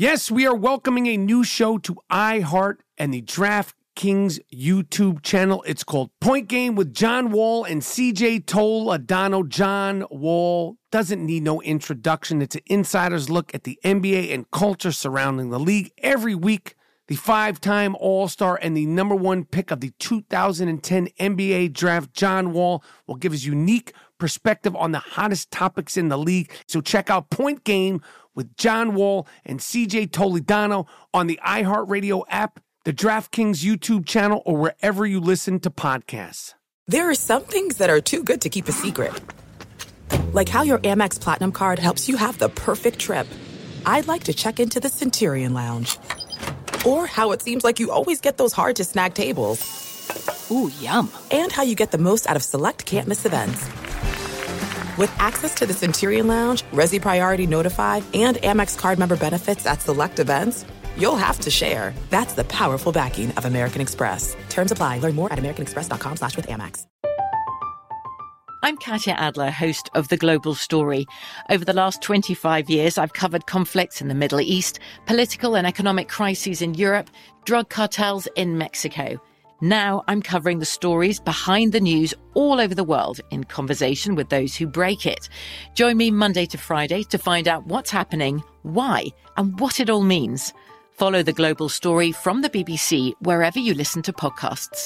Yes, we are welcoming a new show to iHeart and the DraftKings YouTube channel. It's called Point Game with John Wall and CJ Toledano. John Wall doesn't need no introduction. It's an insider's look at the NBA and culture surrounding the league. Every week, the five-time All-Star and the number one pick of the 2010 NBA Draft, John Wall, will give his unique perspective on the hottest topics in the league. So check out Point Game with John Wall and CJ Toledano on the iHeartRadio app, the DraftKings YouTube channel, or wherever you listen to podcasts. There are some things that are too good to keep a secret. Like how your Amex Platinum card helps you have the perfect trip. I'd like to check into the Centurion Lounge. Or how it seems like you always get those hard-to-snag tables. Ooh, yum. And how you get the most out of select can't-miss events. With access to the Centurion Lounge, Resi Priority Notified, and Amex card member benefits at select events, you'll have to share. That's the powerful backing of American Express. Terms apply. Learn more at americanexpress.com/withAmex. I'm Katya Adler, host of The Global Story. Over the last 25 years, I've covered conflicts in the Middle East, political and economic crises in Europe, drug cartels in Mexico. Now I'm covering the stories behind the news all over the world in conversation with those who break it. Join me Monday to Friday to find out what's happening, why, and what it all means. Follow The Global Story from the BBC wherever you listen to podcasts.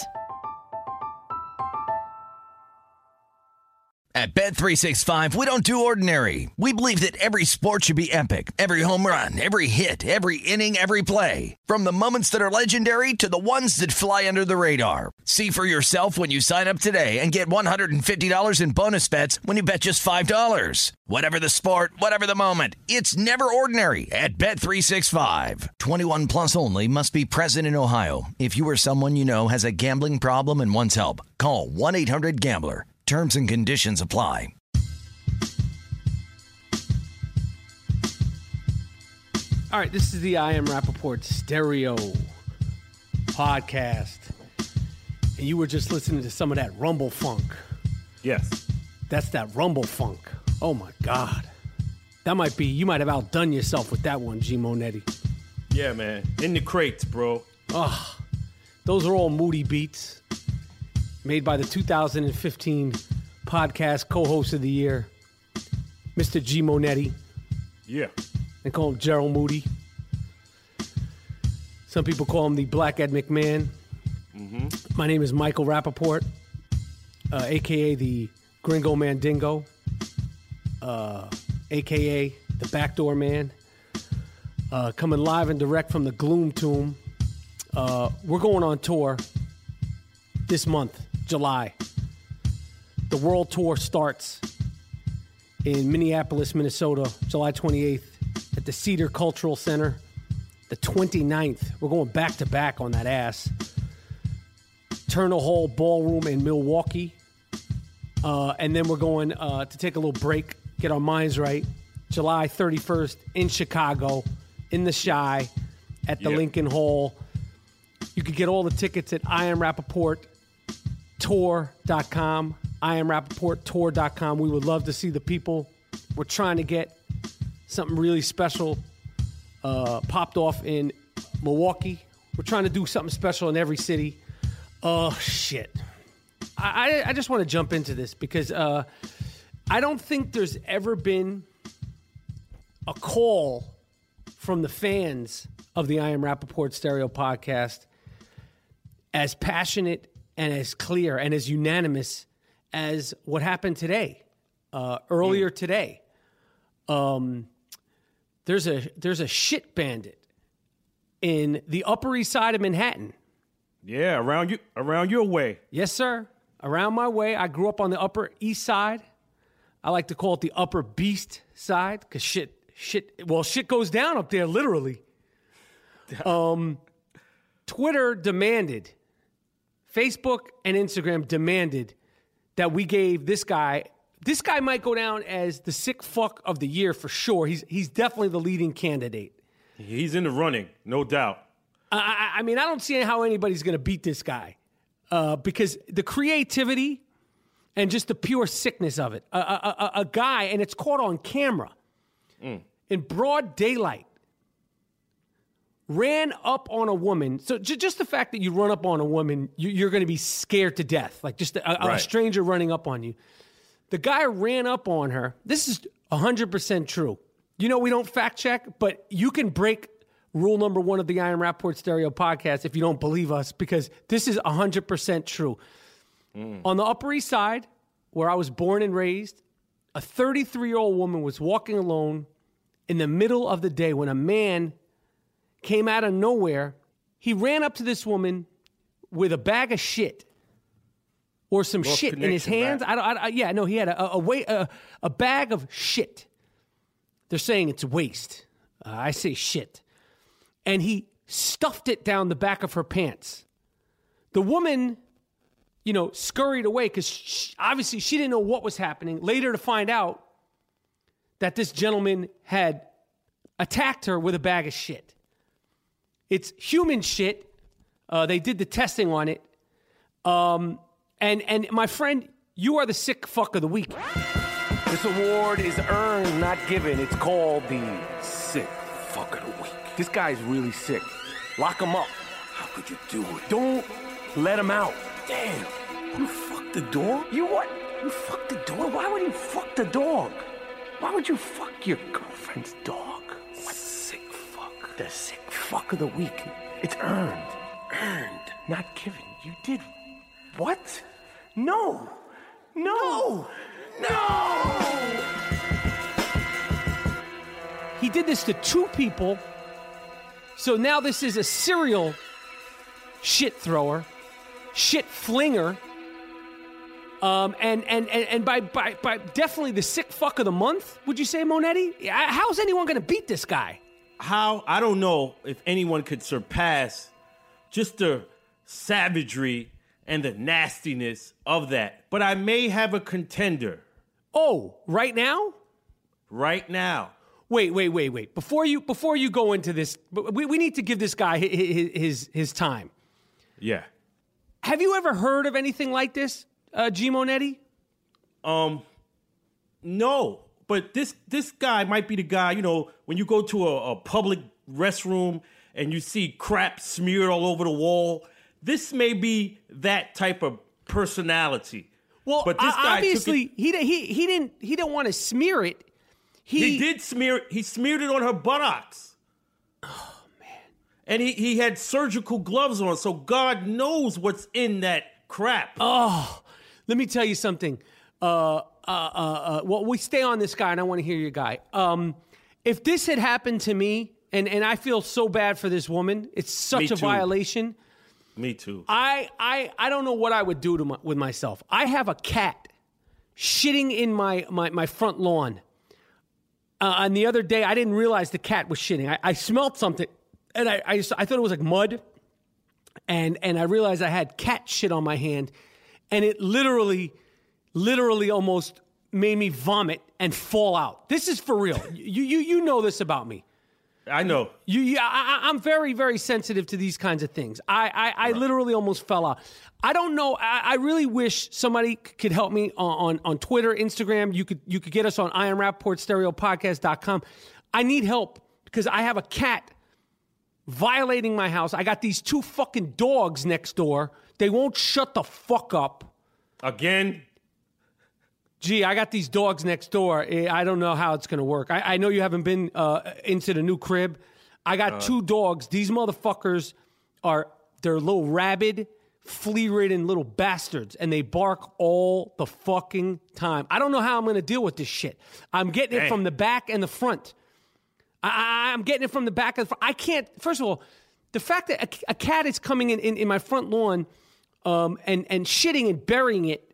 At Bet365, we don't do ordinary. We believe that every sport should be epic. Every home run, every hit, every inning, every play. From the moments that are legendary to the ones that fly under the radar. See for yourself when you sign up today and get $150 in bonus bets when you bet just $5. Whatever the sport, whatever the moment, it's never ordinary at Bet365. 21 plus only. Must be present in Ohio. If you or someone you know has a gambling problem and wants help, call 1-800-GAMBLER. Terms and conditions apply. All right, this is the I Am Rappaport Stereo podcast. And you were just listening to some of that rumble funk. Yes. That's that rumble funk. Oh, my God. That might be, you might have outdone yourself with that one, G. Monetti. Yeah, man. In the crates, bro. Oh, those are all Moody beats. Made by the 2015 podcast co-host of the year, Mr. G. Monetti. Yeah. They call him Gerald Moody. Some people call him the Black Ed McMahon. Mm-hmm. My name is Michael Rappaport, a.k.a. the Gringo Mandingo, a.k.a. the Backdoor Man. Coming live and direct from the Gloom Tomb. We're going on tour this month. July. The world tour starts in Minneapolis, Minnesota, July 28th at the Cedar Cultural Center. The 29th, we're going back to back on that ass. Turner Hall Ballroom in Milwaukee. And then we're going to take a little break, get our minds right. July 31st in Chicago, in the Chi, at the Lincoln Hall. You can get all the tickets at IamRappaportTour.com, IamRappaportTour.com. We would love to see the people. We're trying to get something really special popped off in Milwaukee. We're trying to do something special in every city. Oh, shit. I just want to jump into this because I don't think there's ever been a call from the fans of the I Am Rappaport Stereo podcast as passionate and as clear and as unanimous as what happened today, earlier today. There's a shit bandit in the Upper East Side of Manhattan. Yeah, around your way. Yes, sir. Around my way. I grew up on the Upper East Side. I like to call it the Upper Beast Side because shit goes down up there, literally. Twitter demanded, Facebook and Instagram demanded that we gave this guy might go down as the sick fuck of the year for sure. He's definitely the leading candidate. He's in the running, no doubt. I mean, I don't see how anybody's going to beat this guy because the creativity and just the pure sickness of it. A guy, and it's caught on camera in broad daylight, ran up on a woman. So just the fact that you run up on a woman, you're going to be scared to death. Like just a stranger running up on you. The guy ran up on her. This is 100% true. You know, we don't fact check, but you can break rule number 1 of the I Am Rappaport Stereo podcast if you don't believe us, because this is 100% true. On the Upper East Side, where I was born and raised, a 33-year-old woman was walking alone in the middle of the day when a man came out of nowhere. He ran up to this woman with a bag of shit or some shit in his hands. He had a bag of shit. They're saying it's waste. I say shit. And he stuffed it down the back of her pants. The woman, scurried away because obviously she didn't know what was happening. Later to find out that this gentleman had attacked her with a bag of shit. It's human shit. They did the testing on it. And my friend, you are the sick fuck of the week. This award is earned, not given. It's called the sick fuck of the week. This guy's really sick. Lock him up. How could you do it? Don't let him out. Damn. You fucked the dog? You what? You fucked the dog? Why would you fuck the dog? Why would you fuck your girlfriend's dog? What? Sick fuck. The sick fuck of the week. It's earned. Earned. Not given. You did what? No. No. No! He did this to 2 people. So now this is a serial shit thrower, shit flinger, and by definitely the sick fuck of the month. Would you say, Monetti? How's anyone going to beat this guy? How? I don't know if anyone could surpass just the savagery and the nastiness of that. But I may have a contender. Oh, right now? Right now. Wait. Before you go into this, we need to give this guy his time. Yeah. Have you ever heard of anything like this, G. Monetti? No. But this guy might be the guy, when you go to a public restroom and you see crap smeared all over the wall. This may be that type of personality. Well, but this guy obviously he didn't want to smear it. He did smear it. He smeared it on her buttocks. Oh man! And he had surgical gloves on, so God knows what's in that crap. Oh, let me tell you something. Well, we stay on this guy, and I want to hear your guy. If this had happened to me, and I feel so bad for this woman, it's such a violation. Me too. I don't know what I would do with myself. I have a cat shitting in my front lawn. And the other day, I didn't realize the cat was shitting. I smelled something, and I thought it was like mud. And I realized I had cat shit on my hand, and it literally almost made me vomit and fall out. This is for real. You know this about me. I know. I'm very, very sensitive to these kinds of things. I literally almost fell out. I don't know. I really wish somebody could help me on Twitter, Instagram. You could get us on IamRappaportStereoPodcast.com. I need help because I have a cat violating my house. I got these 2 fucking dogs next door. They won't shut the fuck up. Again? Gee, I got these dogs next door. I don't know how it's going to work. I know you haven't been into the new crib. I got 2 dogs. These motherfuckers they're little rabid, flea-ridden little bastards, and they bark all the fucking time. I don't know how I'm going to deal with this shit. I'm getting it from the back and the front. I'm getting it from the back and the front. I can't, first of all, the fact that a cat is coming in my front lawn and shitting and burying it,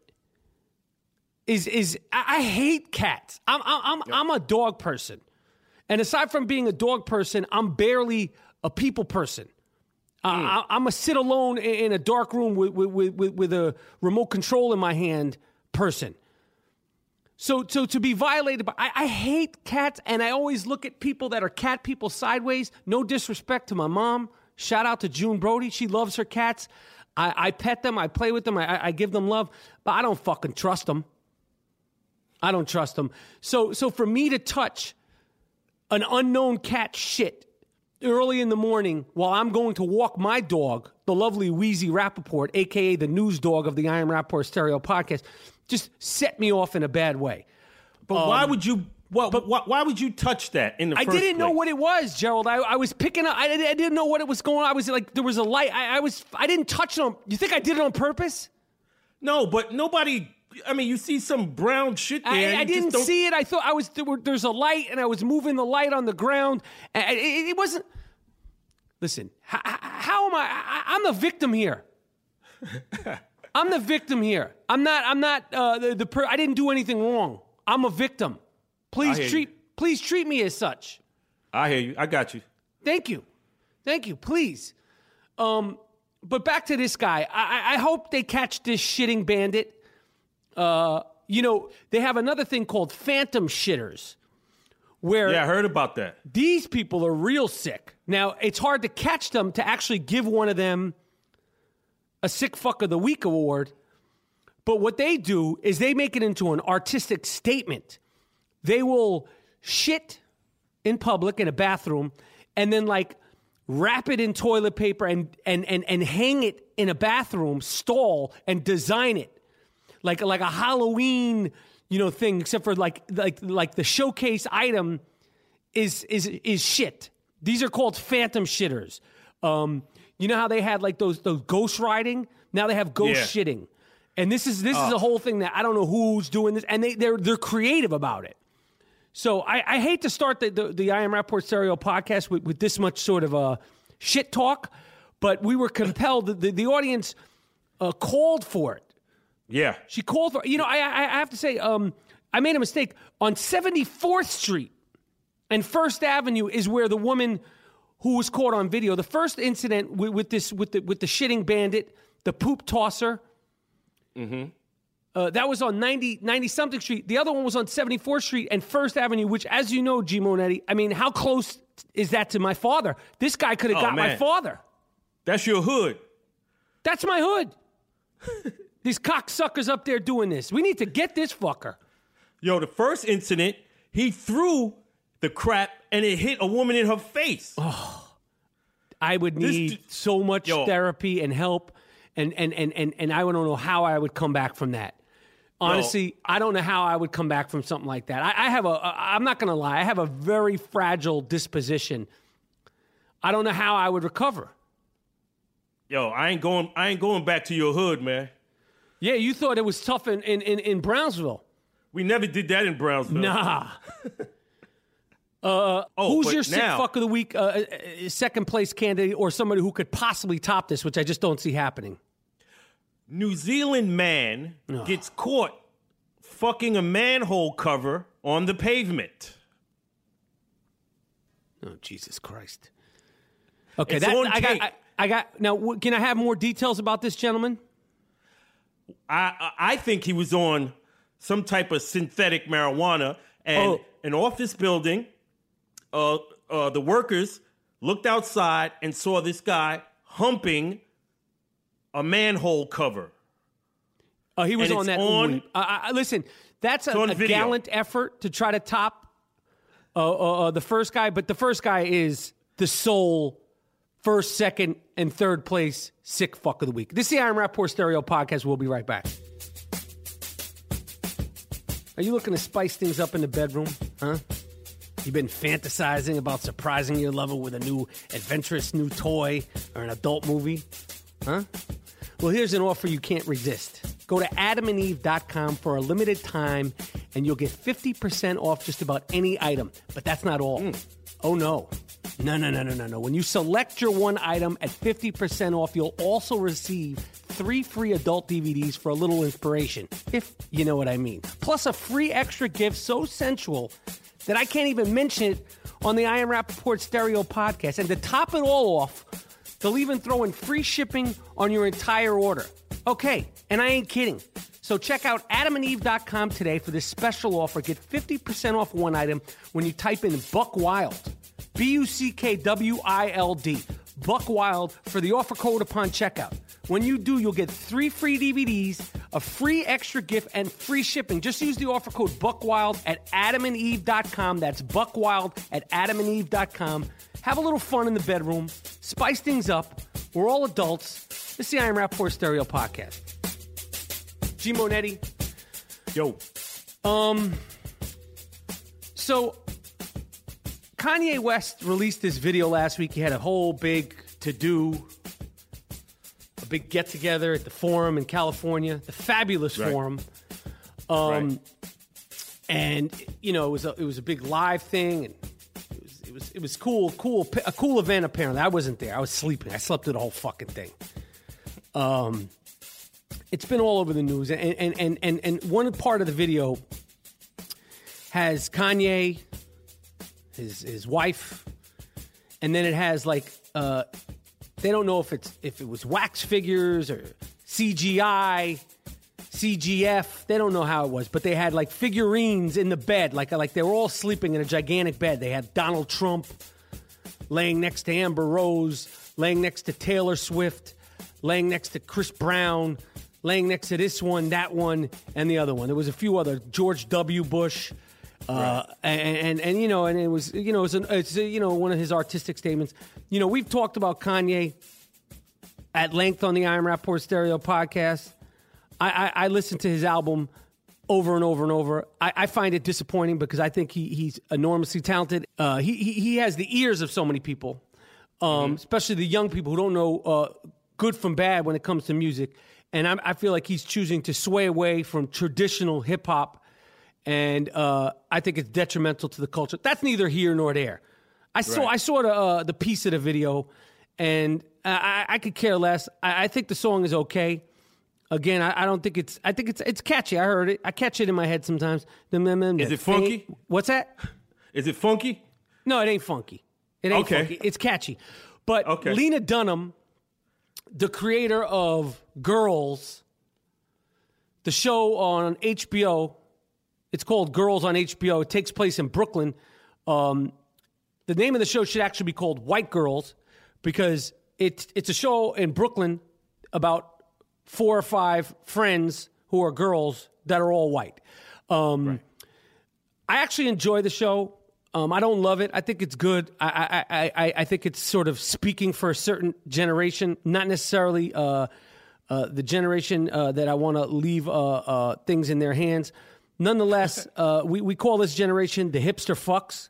I hate cats. I'm a dog person. And aside from being a dog person, I'm barely a people person. I'm a sit alone in a dark room with a remote control in my hand person. So to be violated by, I hate cats, and I always look at people that are cat people sideways. No disrespect to my mom. Shout out to June Brody. She loves her cats. I pet them. I play with them. I give them love, but I don't fucking trust them. I don't trust them. So for me to touch an unknown cat shit early in the morning while I'm going to walk my dog, the lovely Wheezy Rappaport, a.k.a. the news dog of the I Am Rappaport Stereo podcast, just set me off in a bad way. But why would you? Why would you touch that in the first place? I didn't know what it was, Gerald. I was picking up. I didn't know what it was going on. I was like, there was a light. I didn't touch it on. You think I did it on purpose? No, but nobody. I mean, you see some brown shit there. I didn't see it. I thought there's a light, and I was moving the light on the ground. It wasn't. Listen, how am I? I'm the victim here. I'm the victim here. I'm not. I didn't do anything wrong. I'm a victim. Please treat me as such. I hear you. I got you. Thank you. Please. But back to this guy. I hope they catch this shitting bandit. They have another thing called phantom shitters. Where I heard about that. These people are real sick. Now, it's hard to catch them to actually give one of them a Sick Fuck of the Week award. But what they do is they make it into an artistic statement. They will shit in public in a bathroom and then wrap it in toilet paper and hang it in a bathroom stall and design it like a Halloween thing, except for like the showcase item is shit. These are called phantom shitters. You know how they had those ghost riding? Now they have ghost shitting. And this is a whole thing that I don't know who's doing this, and they're creative about it. So I hate to start the I Am Rappaport Stereo podcast with this much sort of shit talk, but we were compelled. The audience called for it. Yeah, she called for. I have to say, I made a mistake on 74th Street and First Avenue is where the woman who was caught on video. The first incident with the shitting bandit, the poop tosser. Mm-hmm. That was on 90-something Street. The other one was on 74th Street and First Avenue, which, as you know, G. Monetti, I mean, how close is that to my father? This guy could have got my father. That's your hood. That's my hood. These cocksuckers up there doing this. We need to get this fucker. Yo, the first incident, he threw the crap and it hit a woman in her face. Oh, I would need so much therapy and help, and I don't know how I would come back from that. Honestly, I don't know how I would come back from something like that. I'm not going to lie, I have a very fragile disposition. I don't know how I would recover. Yo, I ain't going back to your hood, man. Yeah, you thought it was tough in Brownsville. We never did that in Brownsville. Nah. Who's your sick fuck of the week, second place candidate, or somebody who could possibly top this, which I just don't see happening? New Zealand man gets caught fucking a manhole cover on the pavement. Oh, Jesus Christ. Okay, it's on tape. I got. Now, can I have more details about this gentleman? I think he was on some type of synthetic marijuana, and an office building. The workers looked outside and saw this guy humping a manhole cover. He was on that. Listen, that's a gallant effort to try to top the first guy, but the first guy is the sole first, second, and third place sick fuck of the week. This is the I Am Rappaport Stereo podcast. We'll be right back. Are you looking to spice things up in the bedroom? Huh? You've been fantasizing about surprising your lover with a new adventurous new toy or an adult movie? Huh? Well, here's an offer you can't resist. Go to adamandeve.com for a limited time, and you'll get 50% off just about any item. But that's not all. Oh, no. No. When you select your one item at 50% off, you'll also receive 3 free adult DVDs for a little inspiration, if you know what I mean. Plus a free extra gift so sensual that I can't even mention it on the I Am Rappaport Stereo podcast. And to top it all off, they'll even throw in free shipping on your entire order. Okay, and I ain't kidding. So check out adamandeve.com today for this special offer. Get 50% off one item when you type in Buck Wild. BUCKWILD. Buck Wild for the offer code upon checkout. When you do, you'll get 3 free DVDs, a free extra gift, and free shipping. Just use the offer code BuckWild at adamandeve.com. That's BuckWild at adamandeve.com. Have a little fun in the bedroom. Spice things up. We're all adults. This is the I Am Rapaport Stereo Podcast. G. Monetti. Yo. So Kanye West released this video last week. He had a whole big to-do, a big get-together at the Forum in California, the fabulous Forum. And, you know, it was a big live thing, and it was cool, a cool event, apparently. I wasn't there. I was sleeping. I slept through the whole fucking thing. It's been all over the news, and one part of the video has Kanye, his wife, and then it has like they don't know if it was wax figures or CGI, CGF. They don't know how it was, but they had like figurines in the bed, like they were all sleeping in a gigantic bed. They had Donald Trump laying next to Amber Rose, laying next to Taylor Swift, laying next to Chris Brown, laying next to this one, that one, and the other one. There was a few other, George W. Bush. And you know, and it was, you know, it's one of his artistic statements. You know, we've talked about Kanye at length on the I Am Rapaport Stereo Podcast. I listened to his album over and over and over. I find it disappointing because I think he's enormously talented. He has the ears of so many people, especially the young people who don't know good from bad when it comes to music. And I feel like he's choosing to sway away from traditional hip hop. And I think it's detrimental to the culture. That's neither here nor there. I saw the piece of the video, and I could care less. I think the song is okay. Again, I don't think it's. I think it's catchy. I heard it. I catch it in my head sometimes. Is it funky? What's that? Is it funky? No, it ain't funky. It ain't funky. It's catchy. But Lena Dunham, the creator of Girls, the show on HBO. It's called Girls on HBO. It takes place in Brooklyn. The name of the show should actually be called White Girls because it's a show in Brooklyn about 4 or 5 friends who are girls that are all white. I actually enjoy the show. I don't love it. I think it's good. I think it's sort of speaking for a certain generation, not necessarily the generation that I want to leave things in their hands. Nonetheless, we call this generation the hipster fucks.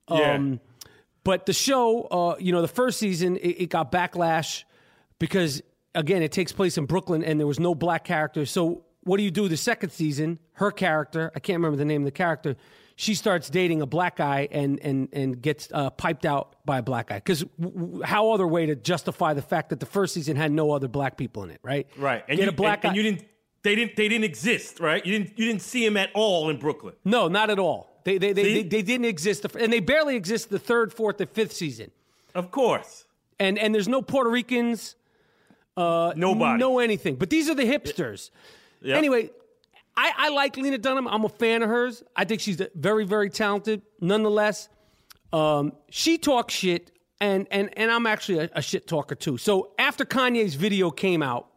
But the show, the first season, it got backlash because, again, it takes place in Brooklyn and there was no black characters. So what do you do the second season? Her character, I can't remember the name of the character, she starts dating a black guy and gets piped out by a black guy. Because how other way to justify the fact that the first season had no other black people in it, right? Right. And get a black guy. And you didn't. They didn't exist, right? You didn't see him at all in Brooklyn. No, not at all. They didn't exist, and they barely exist the 3rd, 4th, and 5th season. Of course. And there's no Puerto Ricans. Nobody. No anything. But these are the hipsters. Yep. Anyway, I like Lena Dunham. I'm a fan of hers. I think she's very, very talented. Nonetheless, she talks shit, and I'm actually a shit talker too. So after Kanye's video came out,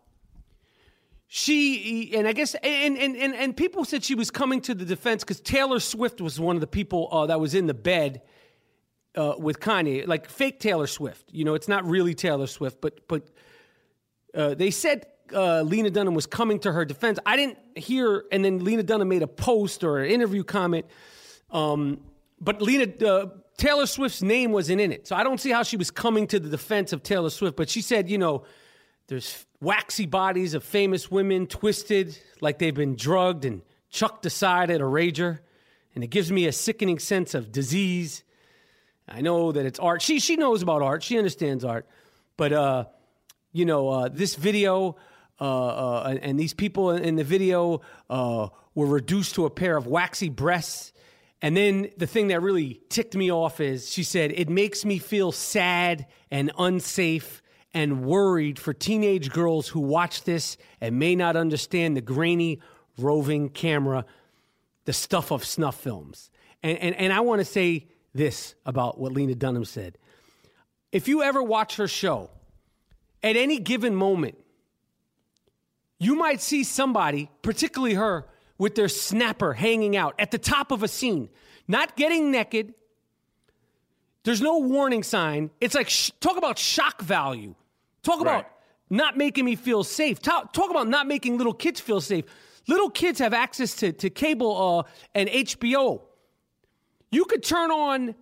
she, and I guess, and people said she was coming to the defense because Taylor Swift was one of the people that was in the bed with Kanye, like fake Taylor Swift. You know, it's not really Taylor Swift, but they said Lena Dunham was coming to her defense. I didn't hear, and then Lena Dunham made a post or an interview comment, but Taylor Swift's name wasn't in it. So I don't see how she was coming to the defense of Taylor Swift, but she said, you know, there's waxy bodies of famous women twisted like they've been drugged and chucked aside at a rager. And it gives me a sickening sense of disease. I know that it's art. She knows about art. She understands art. But, this video and these people in the video were reduced to a pair of waxy breasts. And then the thing that really ticked me off is she said, it makes me feel sad and unsafe and worried for teenage girls who watch this and may not understand the grainy, roving camera, the stuff of snuff films. And I want to say this about what Lena Dunham said. If you ever watch her show, at any given moment, you might see somebody, particularly her, with their snapper hanging out at the top of a scene, not getting naked. There's no warning sign. It's like, talk about shock value. Talk about not making me feel safe. Talk about not making little kids feel safe. Little kids have access to cable and HBO. You could turn on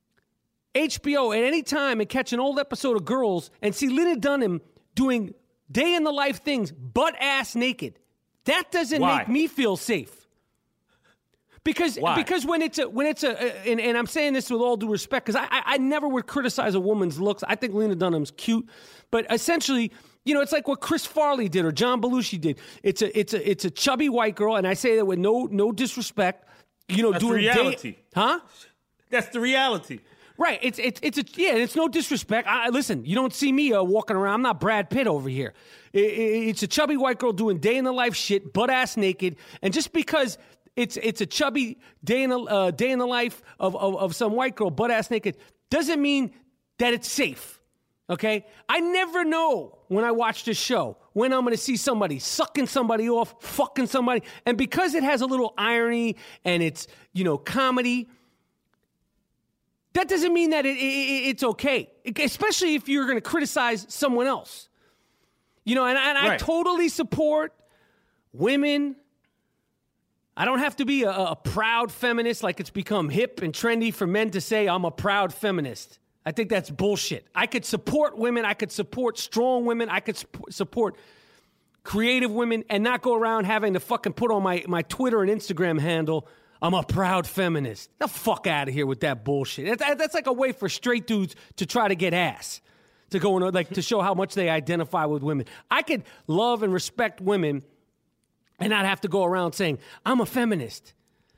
HBO at any time and catch an old episode of Girls and see Lena Dunham doing day-in-the-life things, butt-ass naked. That doesn't make me feel safe. Because when it's and I'm saying this with all due respect, because I never would criticize a woman's looks. I think Lena Dunham's cute, but essentially, it's like what Chris Farley did or John Belushi did. It's a chubby white girl, and I say that with no disrespect. That's doing reality, huh? That's the reality. Right. It's no disrespect. Listen, you don't see me walking around. I'm not Brad Pitt over here. It's a chubby white girl doing day in the life shit, butt ass naked, and just because it's a chubby day in the life of some white girl, butt ass naked, doesn't mean that it's safe. Okay? I never know when I watch this show when I'm going to see somebody sucking somebody off, fucking somebody, and because it has a little irony and it's comedy. That doesn't mean that it's okay, especially if you're going to criticize someone else. I totally support women. I don't have to be a proud feminist like it's become hip and trendy for men to say I'm a proud feminist. I think that's bullshit. I could support women. I could support strong women. I could support creative women and not go around having to fucking put on my Twitter and Instagram handle, I'm a proud feminist. The fuck out of here with that bullshit. That's like a way for straight dudes to try to get ass, to go to show how much they identify with women. I could love and respect women and not have to go around saying, I'm a feminist.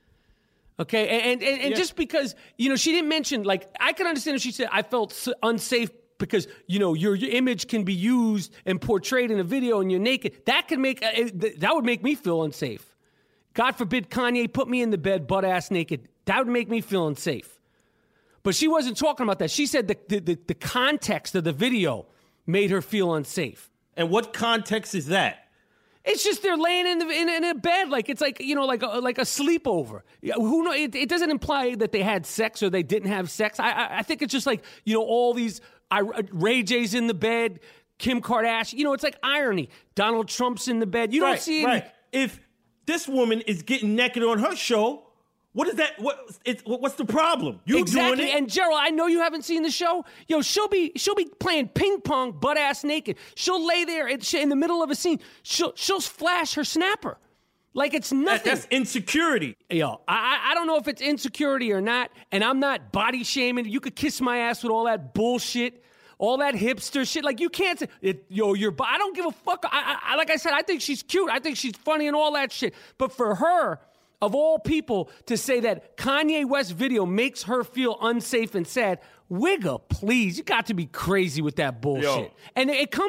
Okay? And just because, she didn't mention, I can understand if she said, I felt unsafe because, your image can be used and portrayed in a video and you're naked. That would make me feel unsafe. God forbid Kanye put me in the bed butt-ass naked. That would make me feel unsafe. But she wasn't talking about that. She said the context of the video made her feel unsafe. And what context is that? It's just they're laying in a bed like it's like like a sleepover. Who knows? It doesn't imply that they had sex or they didn't have sex. I think it's just like all these Ray J's in the bed, Kim Kardashian. It's like irony. Donald Trump's in the bed. You don't see any. Right. If this woman is getting naked on her show, what is that? What's the problem? You exactly. doing it? And Gerald, I know you haven't seen the show. She'll be playing ping pong butt ass naked. She'll lay there in the middle of a scene. She'll flash her snapper like it's nothing. That's insecurity. I don't know if it's insecurity or not. And I'm not body shaming. You could kiss my ass with all that bullshit. All that hipster shit, you can't say, I don't give a fuck. I like I said, I think she's cute. I think she's funny and all that shit. But for her, of all people, to say that Kanye West video makes her feel unsafe and sad, Wigga, please, you got to be crazy with that bullshit. And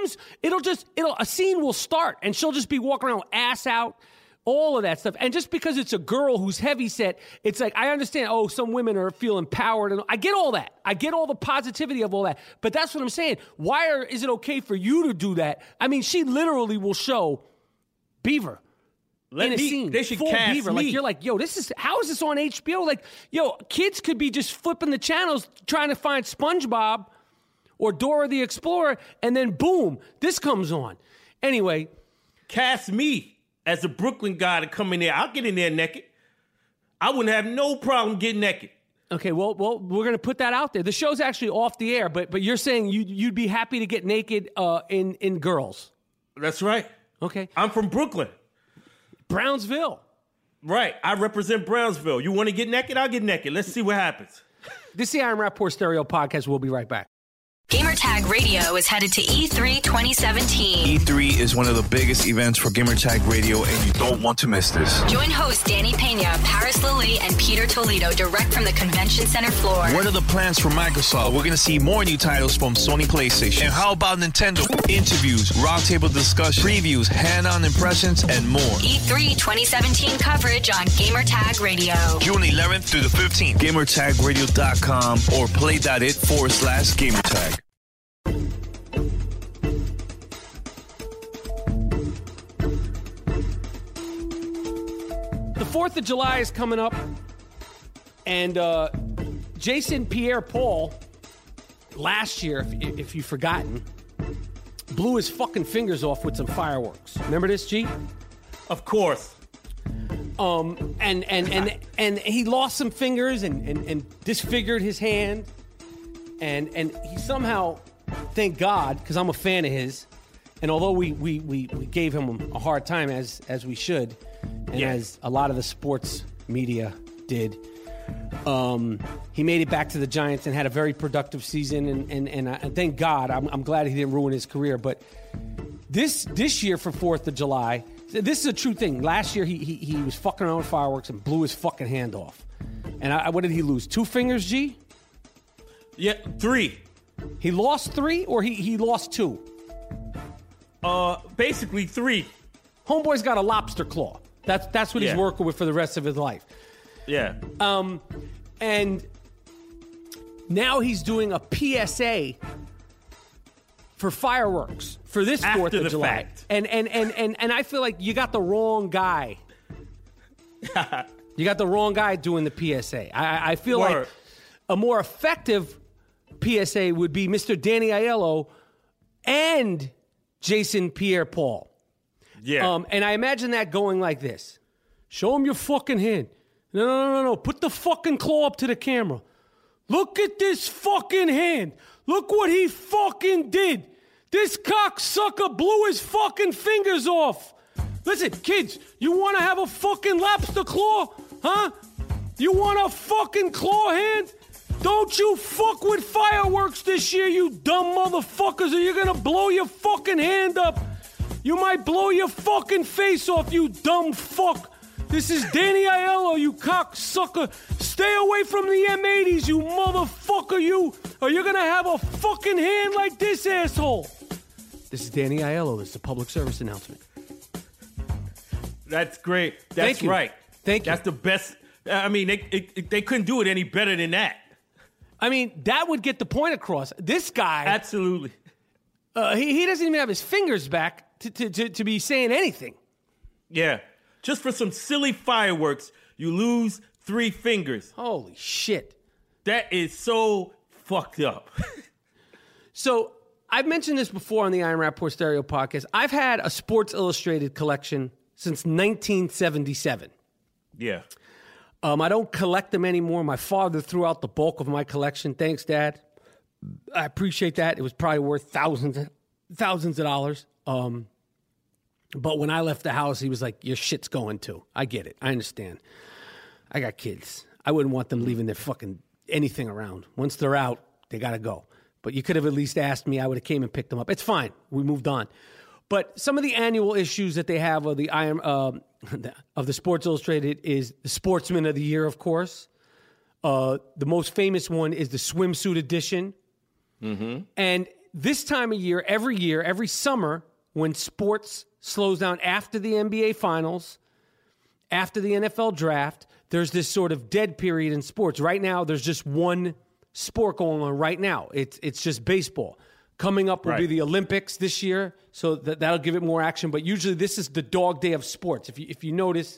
a scene will start and she'll just be walking around ass out, all of that stuff. And just because it's a girl who's heavyset, it's like, I understand, some women are feel empowered. And I get all that. I get all the positivity of all that. But that's what I'm saying. Why is it okay for you to do that? I mean, she literally will show Beaver in a scene. They should full cast Beaver. me. You're like, how is this on HBO? Kids could be just flipping the channels trying to find SpongeBob or Dora the Explorer. And then boom, this comes on. Anyway. Cast me as a Brooklyn guy to come in there. I'll get in there naked. I wouldn't have no problem getting naked. Okay, well, we're going to put that out there. The show's actually off the air, but you're saying you'd be happy to get naked in Girls. That's right. Okay. I'm from Brooklyn. Brownsville. Right. I represent Brownsville. You want to get naked? I'll get naked. Let's see what happens. This is the Iron Rapport Stereo Podcast. We'll be right back. Gamertag Radio is headed to E3 2017. E3 is one of the biggest events for Gamertag Radio, and you don't want to miss this. Join hosts Danny Pena, Paris Lilly, and Peter Toledo direct from the convention center floor. What are the plans for Microsoft? We're going to see more new titles from Sony PlayStation. And how about Nintendo? Interviews, roundtable discussion, previews, hand-on impressions, and more. E3 2017 coverage on Gamertag Radio. June 11th through the 15th. GamerTagRadio.com or play.it/Gamertag. 4th of July is coming up, and Jason Pierre-Paul, last year, if you've forgotten, blew his fucking fingers off with some fireworks. Remember this, G? Of course. And he lost some fingers and disfigured his hand, and he somehow, thank God, because I'm a fan of his, and although we gave him a hard time as we should, and as a lot of the sports media did, he made it back to the Giants and had a very productive season, and thank God, I'm glad he didn't ruin his career. But this year for 4th of July, this is a true thing. Last year he was fucking around with fireworks and blew his fucking hand off. And what did he lose? 2 fingers, G? Yeah, 3. He lost 3 or he lost 2? Basically 3. Homeboy's got a lobster claw. That's what he's working with for the rest of his life. Yeah. And now he's doing a PSA for fireworks for this 4th of July. Fact. And I feel like you got the wrong guy. You got the wrong guy doing the PSA. I feel like a more effective PSA would be Mr. Danny Aiello and Jason Pierre-Paul. Yeah. And I imagine that going like this. Show him your fucking hand. No. Put the fucking claw up to the camera. Look at this fucking hand. Look what he fucking did. This cocksucker blew his fucking fingers off. Listen, kids, you want to have a fucking lobster claw? Huh? You want a fucking claw hand? Don't you fuck with fireworks this year, you dumb motherfuckers, or you're going to blow your fucking hand up. You might blow your fucking face off, you dumb fuck. This is Danny Aiello, you cocksucker. Stay away from the M80s, you motherfucker, you. Or you're going to have a fucking hand like this, asshole. This is Danny Aiello. This is a public service announcement. That's great. That's right. Thank you. That's the best. I mean, they couldn't do it any better than that. I mean, that would get the point across. This guy. Absolutely. He doesn't even have his fingers back to be saying anything. Yeah. Just for some silly fireworks, you lose 3 fingers. Holy shit. That is so fucked up. So, I've mentioned this before on the Iron Rapport Stereo podcast. I've had a Sports Illustrated collection since 1977. Yeah. I don't collect them anymore. My father threw out the bulk of my collection. Thanks, Dad. I appreciate that. It was probably worth thousands of dollars. But when I left the house, he was like, your shit's going too. I get it. I understand. I got kids. I wouldn't want them leaving their fucking anything around. Once they're out, they got to go. But you could have at least asked me. I would have came and picked them up. It's fine. We moved on. But some of the annual issues that they have of the Sports Illustrated is the Sportsman of the Year, of course. The most famous one is the swimsuit edition. Mm-hmm. And this time of year, every summer, when sports slows down after the NBA Finals, after the NFL Draft, there's this sort of dead period in sports. Right now, there's just one sport going on right now. It's just baseball. Coming up will be the Olympics this year, so that'll give it more action. But usually this is the dog day of sports. If you notice,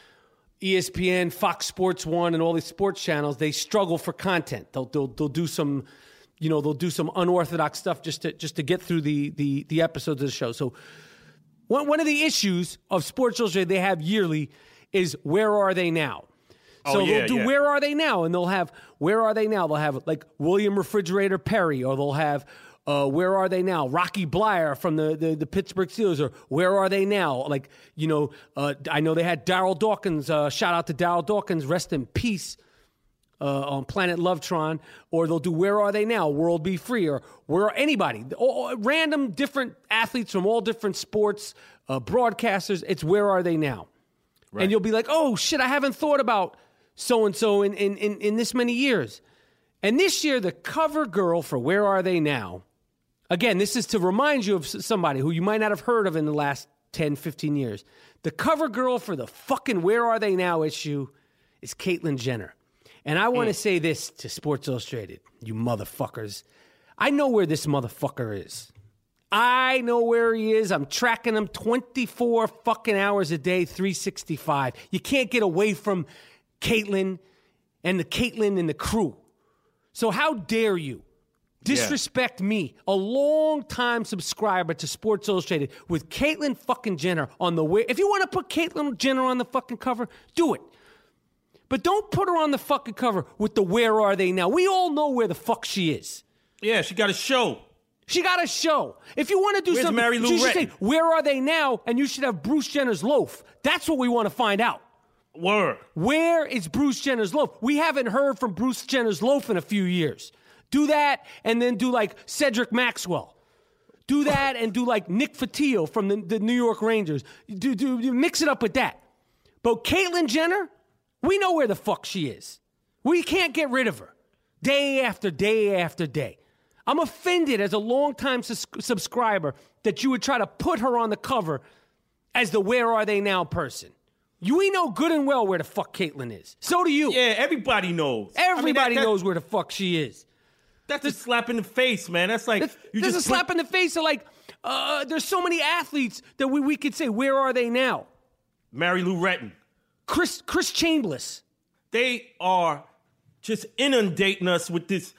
ESPN, Fox Sports 1, and all these sports channels, they struggle for content. They'll do some, they'll do some unorthodox stuff just to get through the episodes of the show. So one of the issues of Sports Illustrated they have yearly is Where Are They Now? So they'll do Where Are They Now? And they'll have Where Are They Now? They'll have like William Refrigerator Perry, or they'll have Where Are They Now? Rocky Bleier from the Pittsburgh Steelers, or Where Are They Now? Like, I know they had Darryl Dawkins. Shout out to Darryl Dawkins. Rest in peace on Planet Lovetron. Or they'll do Where Are They Now? World Be Free. Or where are anybody? Random different athletes from all different sports, broadcasters. It's Where Are They Now? Right. And you'll be like, oh, shit, I haven't thought about so-and-so in this many years. And this year, the cover girl for Where Are They Now? Again, this is to remind you of somebody who you might not have heard of in the last 10, 15 years. The cover girl for the fucking Where Are They Now issue is Caitlyn Jenner. And I want to say this to Sports Illustrated, you motherfuckers. I know where this motherfucker is. I know where he is. I'm tracking him 24 fucking hours a day, 365. You can't get away from Caitlyn and the crew. So how dare you disrespect me, a long-time subscriber to Sports Illustrated, with Caitlyn fucking Jenner on the way. If you want to put Caitlyn Jenner on the fucking cover, do it. But don't put her on the fucking cover with the where are they now. We all know where the fuck she is. Yeah, she got a show. She got a show. If you want to do Where's something, Mary Lou you should Retton? say, where are they now? And you should have Bruce Jenner's loaf. That's what we want to find out. Word. Where is Bruce Jenner's loaf? We haven't heard from Bruce Jenner's loaf in a few years. Do that and then do like Cedric Maxwell. Do that and do like Nick Fotiu from the New York Rangers. Do mix it up with that. But Caitlyn Jenner, we know where the fuck she is. We can't get rid of her. Day after day after day. I'm offended as a longtime subscriber that you would try to put her on the cover as the where are they now person. We know good and well where the fuck Caitlyn is. So do you. Yeah, everybody knows. Everybody knows where the fuck she is. That's a slap in the face, man. That's like there's a slap in the face of like there's so many athletes that we could say where are they now? Mary Lou Retton, Chris Chambliss. They are just inundating us with this.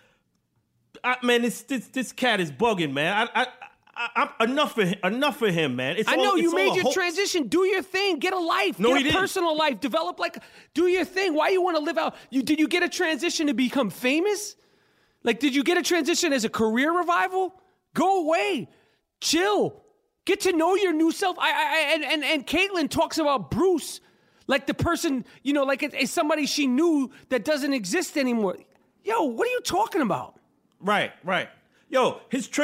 Man, this cat is bugging, man. I'm enough for him, man. I know you made your transition. Do your thing. Get a life. No, get a personal life. Develop do your thing. Why you want to live out? Did you get a transition to become famous? Like, did you get a transition as a career revival? Go away. Chill. Get to know your new self. And Caitlyn talks about Bruce like the person, like it's somebody she knew that doesn't exist anymore. Yo, what are you talking about? Right. Yo,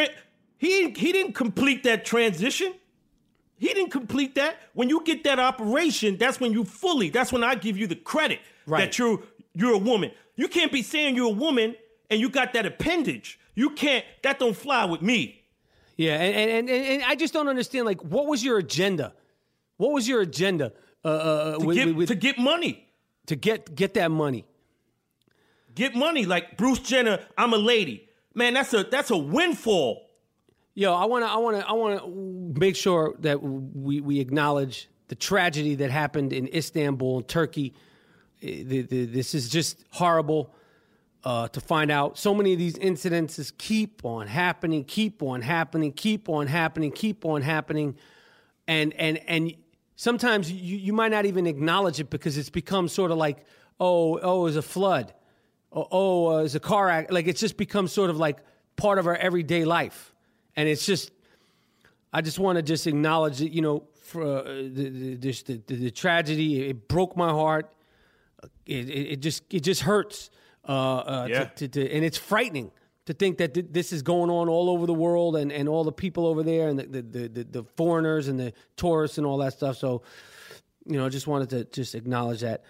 he didn't complete that transition. He didn't complete that. When you get that operation, that's when I give you the credit that you're a woman. You can't be saying you're a woman and you got that appendage. You can't, that don't fly with me. Yeah, and I just don't understand, like, what was your agenda? What was your agenda? To get money. To get that money. Get money, like Bruce Jenner, I'm a lady. Man, that's a windfall. Yo, I want to make sure that we acknowledge the tragedy that happened in Istanbul, Turkey. This is just horrible to find out. So many of these incidences keep on happening, and sometimes you might not even acknowledge it because it's become sort of like, oh, it was a flood. It's a car accident. Like, it's just become sort of like part of our everyday life. And it's just, I just want to just acknowledge it, for the tragedy. It broke my heart. It just hurts. And it's frightening to think that this is going on all over the world and all the people over there and the foreigners and the tourists and all that stuff. So, I just wanted to just acknowledge that.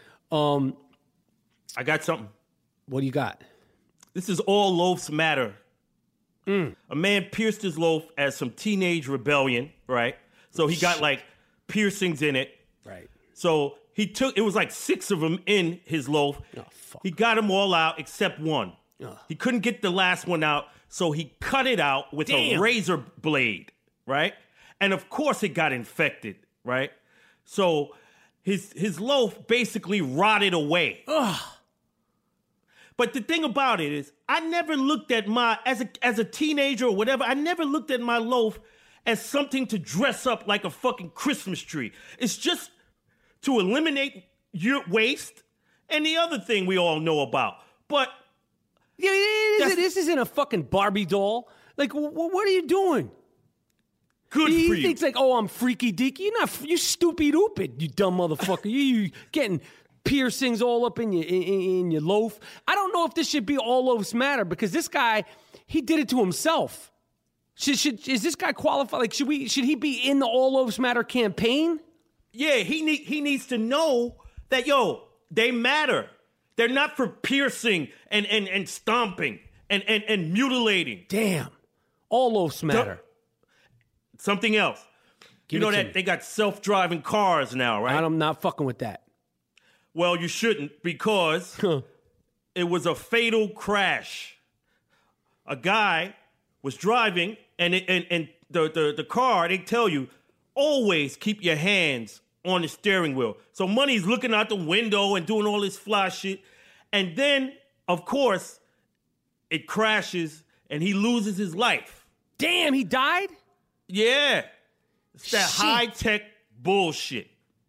I got something. What do you got? This is all loafs matter. A man pierced his loaf as some teenage rebellion, right? So he got like piercings in it. Right. So it was like 6 of them in his loaf. Oh, fuck. He got them all out except one. He couldn't get the last one out, so he cut it out with a razor blade, right? And of course it got infected, right? So his loaf basically rotted away. Ugh. But the thing about it is, I never looked at as a teenager or whatever, I never looked at my loaf as something to dress up like a fucking Christmas tree. It's just to eliminate your waste and the other thing we all know about. But this isn't a fucking Barbie doll. Like, what are you doing? Good for you. He thinks like, oh, I'm freaky deaky. You're not. You stupid, you dumb motherfucker. you getting piercings all up in your loaf. I don't know if this should be all loaves matter because this guy, he did it to himself. Is this guy qualified? Like, should he be in the all loaves matter campaign? Yeah, he needs to know that, they matter. They're not for piercing and stomping and mutilating. Damn. All loaves matter. Something else. You know that they got self-driving cars now, right? I'm not fucking with that. Well, you shouldn't because it was a fatal crash. A guy was driving and the car, they tell you, always keep your hands on the steering wheel. So Money's looking out the window and doing all this fly shit. And then, of course, it crashes and he loses his life. Damn, he died? Yeah. It's that Shit. high-tech bullshit.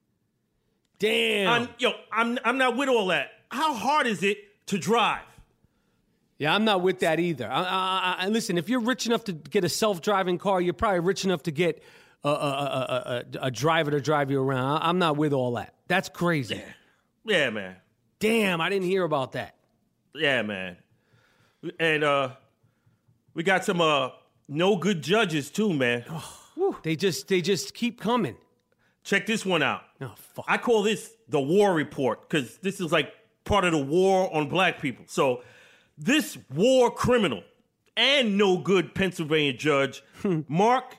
Damn. I'm not with all that. How hard is it to drive? Yeah, I'm not with that either. Listen, if you're rich enough to get a self-driving car, you're probably rich enough to get a driver to drive you around. I'm not with all that. That's crazy. Yeah, man. Damn, I didn't hear about that. Yeah, man. And we got some no good judges too, man. They just keep coming. Check this one out. Oh, fuck. I call this the war report because this is like part of the war on black people. So this war criminal and no good Pennsylvania judge, Mark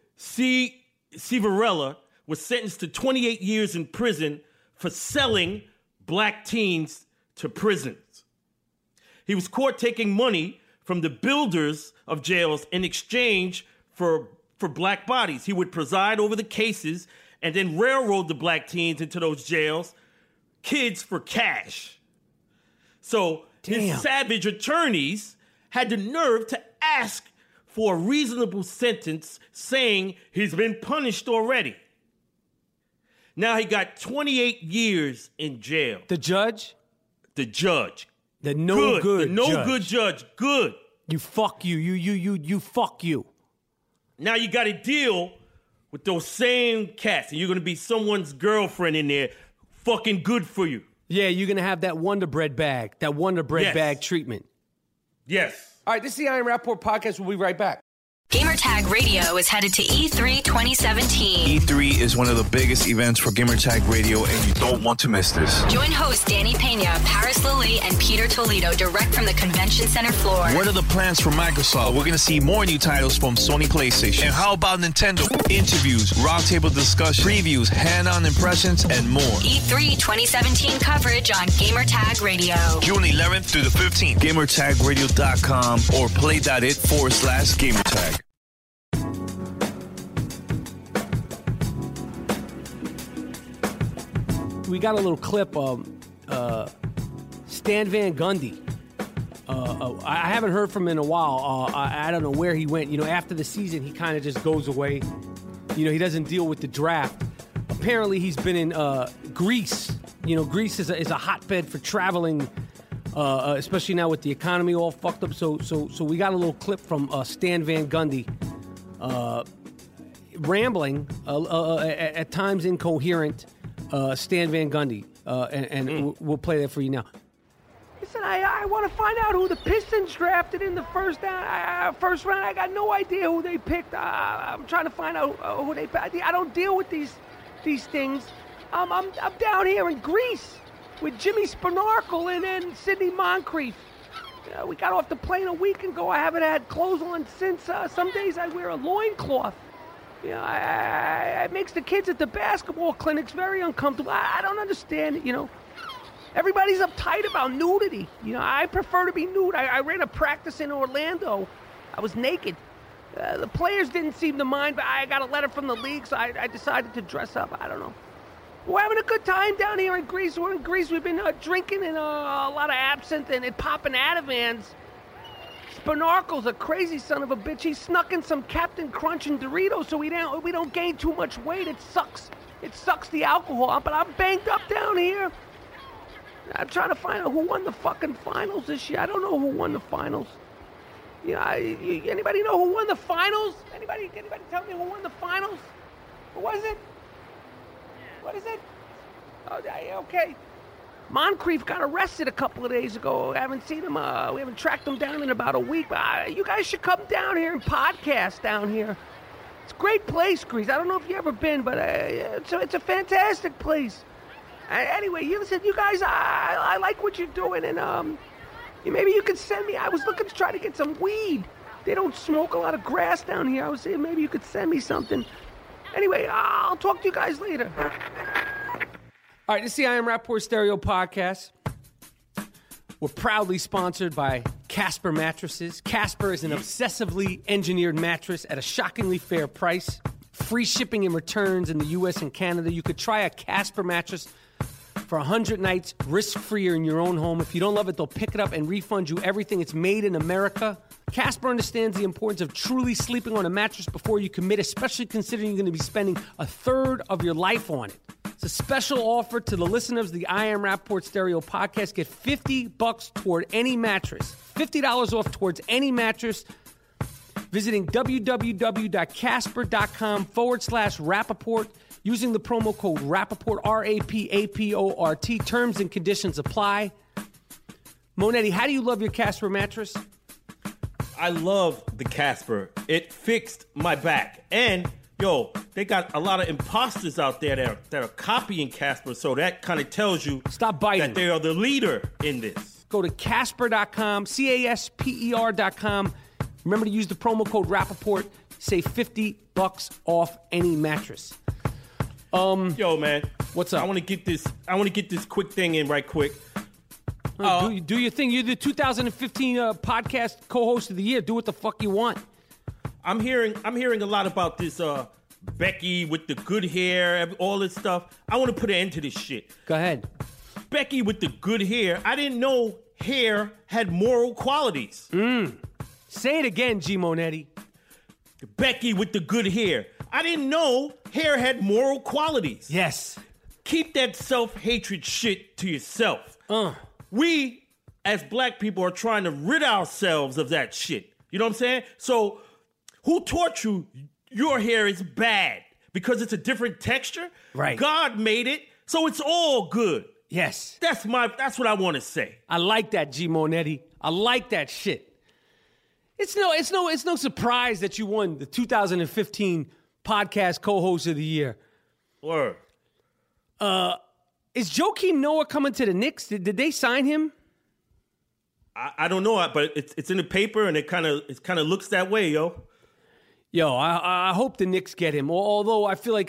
Ciavarella, was sentenced to 28 years in prison for selling black teens to prisons. He was caught taking money from the builders of jails in exchange for black bodies. He would preside over the cases and then railroad the black teens into those jails, kids for cash. So his savage attorneys had the nerve to ask for a reasonable sentence, saying he's been punished already. Now he got 28 years in jail. The judge? The judge. The no good The no judge. good judge. Good. You fuck you. You fuck you. Now you got to deal with those same cats, and you're going to be someone's girlfriend in there. Fucking good for you. Yeah, you're going to have that Wonder Bread bag, bag treatment. Yes. All right, this is the Iron Rapport podcast. We'll be right back. Gamertag Radio is headed to E3 2017. E3 is one of the biggest events for Gamertag Radio, and you don't want to miss this. Join hosts Danny Pena, Paris Lilly, and Peter Toledo direct from the convention center floor. What are the plans for Microsoft? We're going to see more new titles from Sony PlayStation. And how about Nintendo? Interviews, roundtable discussion, previews, hand-on impressions, and more. E3 2017 coverage on Gamertag Radio. June 11th through the 15th. GamerTagRadio.com or play.it/Gamertag. We got a little clip of Stan Van Gundy. I haven't heard from him in a while. I don't know where he went. You know, after the season, he kind of just goes away. You know, he doesn't deal with the draft. Apparently, he's been in Greece. You know, Greece is a hotbed for traveling, especially now with the economy all fucked up. So we got a little clip from Stan Van Gundy rambling, at times incoherent. Stan Van Gundy, and we'll play that for you now. Listen, I want to find out who the Pistons drafted in the first round. I got no idea who they picked. I'm trying to find out who they picked. I don't deal with these things. I'm down here in Greece with Jimmy Spanarkel and Sidney Moncrief. We got off the plane a week ago. I haven't had clothes on since. Some days I wear a loincloth. You know, it makes the kids at the basketball clinics very uncomfortable. I don't understand it, you know. Everybody's uptight about nudity. You know, I prefer to be nude. I ran a practice in Orlando. I was naked. The players didn't seem to mind, but I got a letter from the league, so I decided to dress up. I don't know. We're having a good time down here in Greece. We're in Greece. We've been drinking and a lot of absinthe and popping Ativans. Spanarkel's a crazy son of a bitch. He snuck in some Captain Crunch and Doritos so we don't gain too much weight. It sucks. It sucks the alcohol. But I'm banged up down here. I'm trying to find out who won the fucking finals this year. I don't know who won the finals. You know, anybody know who won the finals? Anybody tell me who won the finals? Who was it? What is it? Oh, okay. Moncrief got arrested a couple of days ago. I haven't seen him. We haven't tracked him down in about a week. But you guys should come down here and podcast down here. It's a great place, Greece. I don't know if you've ever been, but it's a fantastic place. Anyway, listen, you guys, I like what you're doing, and maybe you could send me. I was looking to try to get some weed. They don't smoke a lot of grass down here. I was saying maybe you could send me something. Anyway, I'll talk to you guys later. All right, this is the I Am Rapport Stereo podcast. We're proudly sponsored by Casper Mattresses. Casper is an obsessively engineered mattress at a shockingly fair price. Free shipping and returns in the U.S. and Canada. You could try a Casper mattress for 100 nights, risk-free in your own home. If you don't love it, they'll pick it up and refund you everything. It's made in America. Casper understands the importance of truly sleeping on a mattress before you commit, especially considering you're going to be spending a third of your life on it. It's a special offer to the listeners of the I Am Rappaport Stereo podcast. Get $50 toward any mattress. $50 off towards any mattress. Visiting www.casper.com/Rappaport. Using the promo code Rappaport, R-A-P-A-P-O-R-T. Terms and conditions apply. Monetti, how do you love your Casper mattress? I love the Casper. It fixed my back. And, yo, they got a lot of imposters out there that are copying Casper, so that kind of tells you Stop biting. that they are the leader in this. Go to Casper.com, CASPER.com. Remember to use the promo code Rappaport. Save $50 off any mattress. Yo, man. What's up? I want to get this quick thing in right quick. Do your thing. You're the 2015 podcast co-host of the year. Do what the fuck you want. I'm hearing a lot about this Becky with the good hair, all this stuff. I want to put an end to this shit. Go ahead. Becky with the good hair. I didn't know hair had moral qualities. Say it again, G. Monetti. Becky with the good hair. I didn't know hair had moral qualities. Yes. Keep that self-hatred shit to yourself. We, as black people, are trying to rid ourselves of that shit. You know what I'm saying? So, who taught you your hair is bad? Because it's a different texture? Right. God made it, so it's all good. Yes. That's what I want to say. I like that, G. Monetti. I like that shit. It's no surprise that you won the 2015 podcast co-host of the year. Word. Is Joakim Noah coming to the Knicks? Did they sign him? I don't know, but it's in the paper and it kind of looks that way, yo. Yo, I hope the Knicks get him. Although I feel like,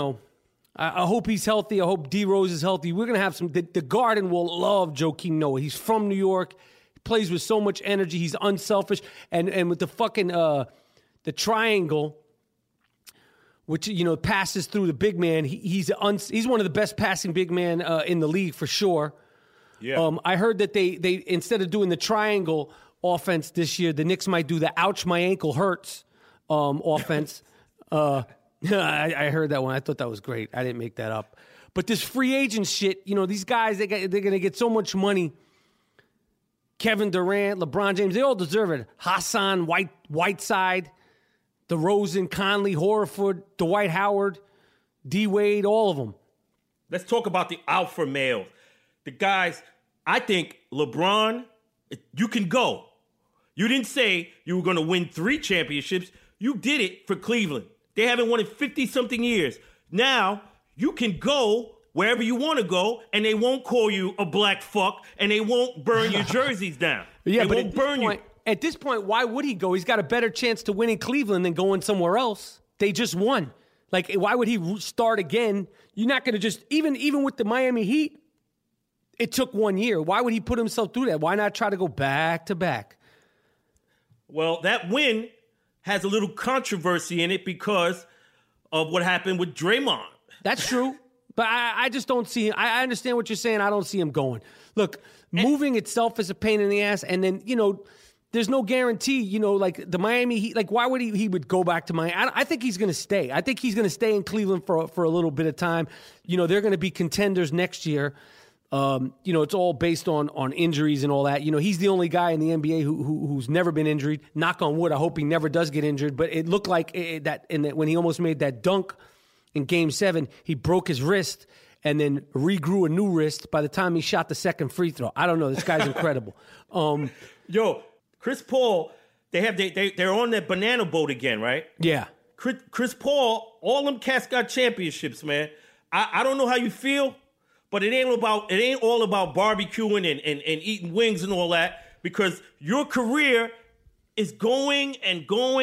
I hope he's healthy. I hope D Rose is healthy. We're gonna have the Garden will love Joakim Noah. He's from New York. He plays with so much energy. He's unselfish, and with the fucking the triangle, which passes through the big man. He's one of the best passing big man in the league for sure. Yeah. I heard that they instead of doing the triangle offense this year, the Knicks might do the "ouch, my ankle hurts" offense. I heard that one. I thought that was great. I didn't make that up. But this free agent shit, these guys they're gonna get so much money. Kevin Durant, LeBron James, they all deserve it. Hassan Whiteside, DeRozan, Conley, Horford, Dwight Howard, D Wade, all of them. Let's talk about the alpha males. The guys, I think LeBron, you can go. You didn't say you were going to win 3 championships. You did it for Cleveland. They haven't won in 50-something years. Now, you can go wherever you want to go, and they won't call you a black fuck, and they won't burn your jerseys down. Yeah, they won't burn you. At this point, why would he go? He's got a better chance to win in Cleveland than going somewhere else. They just won. Like, why would he start again? You're not going to just, even with the Miami Heat, it took 1 year. Why would he put himself through that? Why not try to go back to back? Well, that win has a little controversy in it because of what happened with Draymond. That's true. But I just don't see him. I understand what you're saying. I don't see him going. Look, moving itself is a pain in the ass. And then, there's no guarantee, like the Miami Heat, like why would he would go back to Miami? I think he's going to stay. I think he's going to stay in Cleveland for a little bit of time. They're going to be contenders next year. It's all based on injuries and all that. He's the only guy in the NBA who's never been injured. Knock on wood. I hope he never does get injured. But it looked like that when he almost made that dunk in Game 7, he broke his wrist and then regrew a new wrist by the time he shot the second free throw. I don't know. This guy's incredible. Yo, Chris Paul, they're on that banana boat again, right? Yeah. Chris Paul, all them cats got championships, man. I don't know how you feel, but it ain't all about barbecuing and eating wings and all that, because your career is going and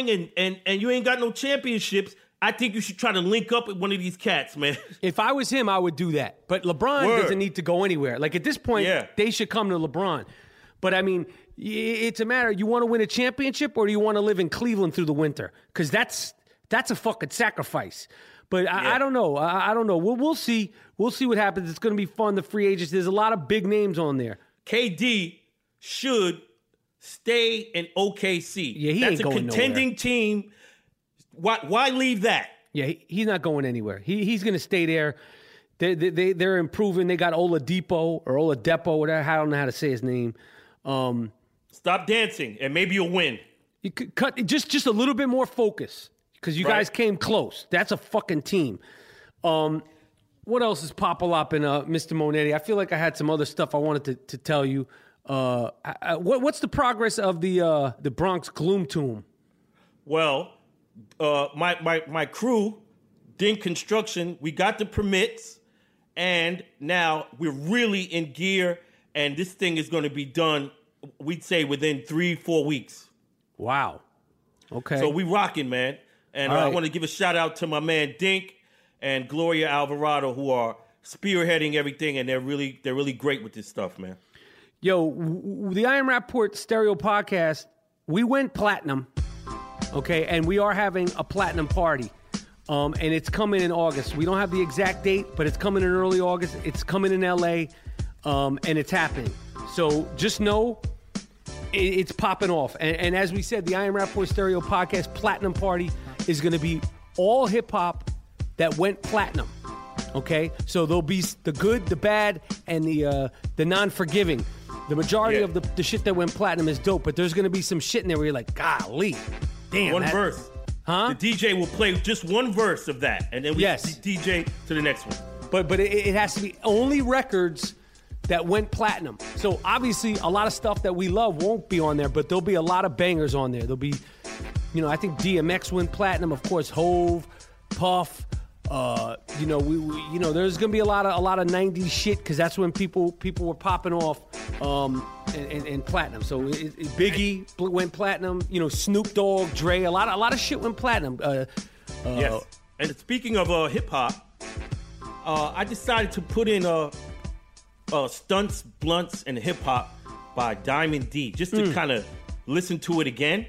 you ain't got no championships. I think you should try to link up with one of these cats, man. If I was him, I would do that. But LeBron doesn't need to go anywhere. Like at this point, they should come to LeBron. But, I mean, it's a matter, you want to win a championship or do you want to live in Cleveland through the winter? Because that's a fucking sacrifice. But I don't know. I don't know. We'll see. We'll see what happens. It's going to be fun, the free agents. There's a lot of big names on there. KD should stay in OKC. Yeah, That's a contending team. Why leave that? Yeah, he's not going anywhere. He's going to stay there. They're improving. They got Oladipo or Oladipo, whatever. I don't know how to say his name. Stop dancing, and maybe you'll win. You could cut just a little bit more focus because you guys came close. That's a fucking team. What else is popping up in Mr. Monetti? I feel like I had some other stuff I wanted to tell you. What's the progress of the Bronx Gloom Tomb? Well, my crew, Dink Construction, we got the permits, and now we're really in gear, and this thing is going to be done, we'd say, within 3-4 weeks. Wow. Okay. So we rocking, man. And I want to give a shout out to my man Dink and Gloria Alvarado, who are spearheading everything, and they're really great with this stuff, man. Yo, the I Am Rapport Stereo Podcast, we went platinum, okay, and we are having a platinum party, and it's coming in August. We don't have the exact date, but it's coming in early August. It's coming in L.A., and it's happening. So just know it's popping off. And as we said, the I Am Rapport Stereo Podcast Platinum Party is going to be all hip-hop that went platinum, okay? So there'll be the good, the bad, and the non-forgiving. The majority of the shit that went platinum is dope, but there's going to be some shit in there where you're like, golly, damn. One verse. Huh? The DJ will play just one verse of that, and then we DJ to the next one. But it has to be only records that went platinum. So obviously a lot of stuff that we love won't be on there, but there'll be a lot of bangers on there. There'll be, I think DMX went platinum, of course, Hove, Puff. There's gonna be a lot of '90s shit because that's when people were popping off, and platinum. So Biggie went platinum. Snoop Dogg, Dre, a lot of shit went platinum. Yes. And speaking of hip hop, I decided to put in Stunts, Blunts, and Hip Hop by Diamond D just to kind of listen to it again.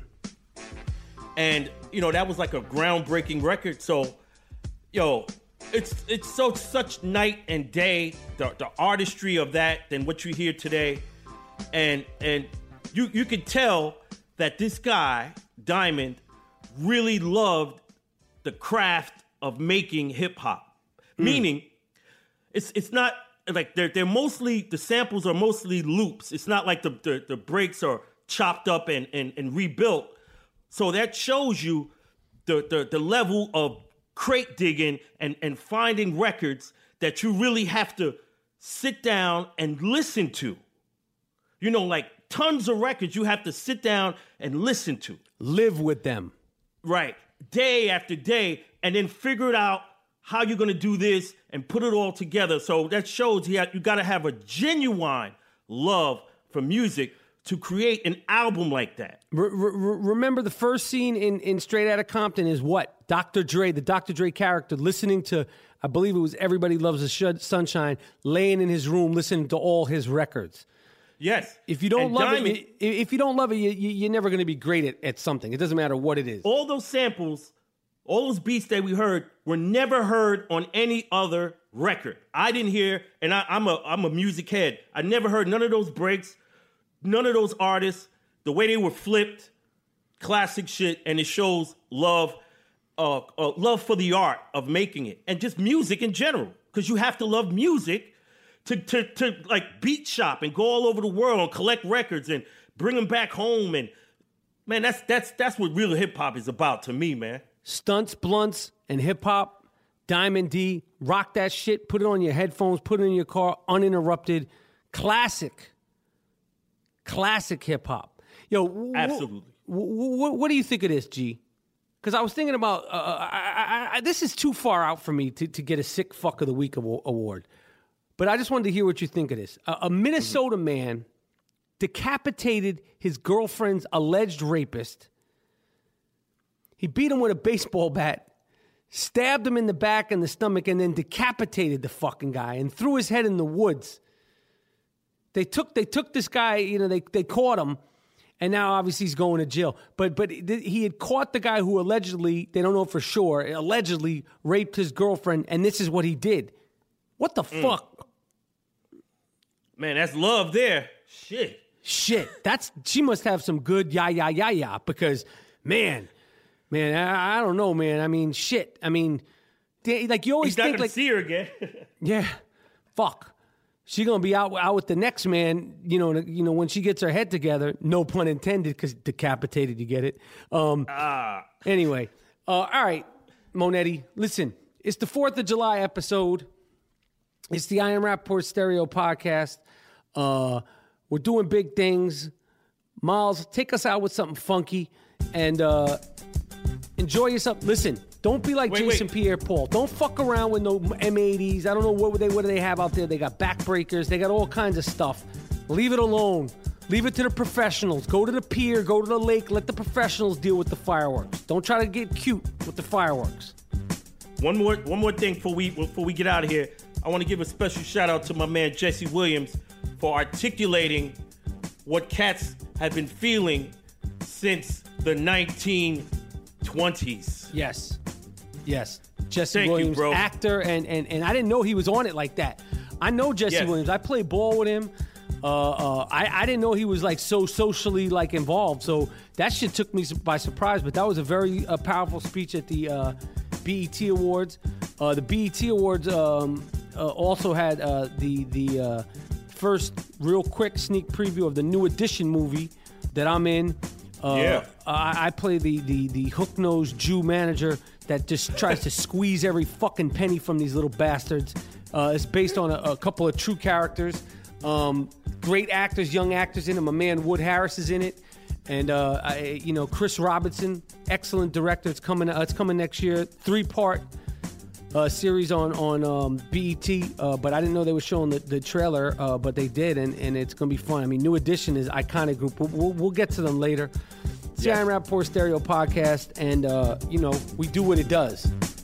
And that was like a groundbreaking record. So. Yo, it's such night and day, the artistry of that than what you hear today. And you could tell that this guy, Diamond, really loved the craft of making hip hop. Meaning, it's not like they're mostly, the samples are mostly loops. It's not like the breaks are chopped up and rebuilt. So that shows you the level of crate digging and finding records that you really have to sit down and listen to. Like tons of records you have to sit down and listen to. Live with them. Right. Day after day, and then figure it out how you're going to do this and put it all together. So that shows you got to have a genuine love for music to create an album like that. Remember the first scene in Straight Outta Compton is what? Dr. Dre, the Dr. Dre character, listening to, I believe it was Everybody Loves the Sunshine, laying in his room listening to all his records. Yes. If you don't love it, you're never going to be great at something. It doesn't matter what it is. All those samples, all those beats that we heard were never heard on any other record. I didn't hear, and I'm a music head. I never heard none of those breaks. None of those artists, the way they were flipped, classic shit, and it shows love for the art of making it, and just music in general, because you have to love music to like beat shop and go all over the world and collect records and bring them back home, and man, that's what real hip hop is about to me, man. Stunts, Blunts, and hip hop, Diamond D, rock that shit, put it on your headphones, put it in your car, uninterrupted, classic hip hop. Yo, absolutely. What do you think of this, G? Because I was thinking about this is too far out for me to get a Sick Fuck of the Week award, but I just wanted to hear what you think of this. A Minnesota man decapitated his girlfriend's alleged rapist. He beat him with a baseball bat, stabbed him in the back and the stomach, and then decapitated the fucking guy and threw his head in the woods. They took this guy, you know, they caught him, and now obviously he's going to jail. But he had caught the guy who allegedly, they don't know for sure, allegedly raped his girlfriend, and this is what he did. What the fuck? Man, that's love there. Shit. She must have some good yeah, because, man, I don't know, man. I mean, shit. I mean, like you always He's not think gonna like, see her again. yeah, fuck. She's gonna be out with the next man. You know when she gets her head together. No pun intended, because decapitated. You get it. Anyway, all right, Monetti. Listen, it's the 4th of July episode. It's the I Am Rappaport Stereo podcast. We're doing big things. Miles, take us out with something funky and enjoy yourself. Listen, don't be like Jason Pierre-Paul. Don't fuck around with no M80s. I don't know what do they have out there. They got backbreakers. They got all kinds of stuff. Leave it alone. Leave it to the professionals. Go to the pier. Go to the lake. Let the professionals deal with the fireworks. Don't try to get cute with the fireworks. One more thing before we get out of here. I want to give a special shout out to my man Jesse Williams for articulating what cats have been feeling since the 1920s. Yes. Jesse Thank Williams, you, bro. actor, and I didn't know he was on it like that. I know Jesse Williams. I played ball with him. I didn't know he was like so socially like involved. So that shit took me by surprise. But that was a very powerful speech at the BET Awards. The BET Awards also had the first real quick sneak preview of the New Edition movie that I'm in. I play the hook-nosed Jew manager that just tries to squeeze every fucking penny from these little bastards. It's based on a couple of true characters. Great actors, young actors in it. My man Wood Harris is in it. And, Chris Robinson, excellent director. It's coming next year. 3-part series on BET. But I didn't know they were showing the trailer, but they did. And it's going to be fun. I mean, New Edition is an iconic group. We'll get to them later. It's the I Am Rappaport Stereo podcast. And, we do what it does.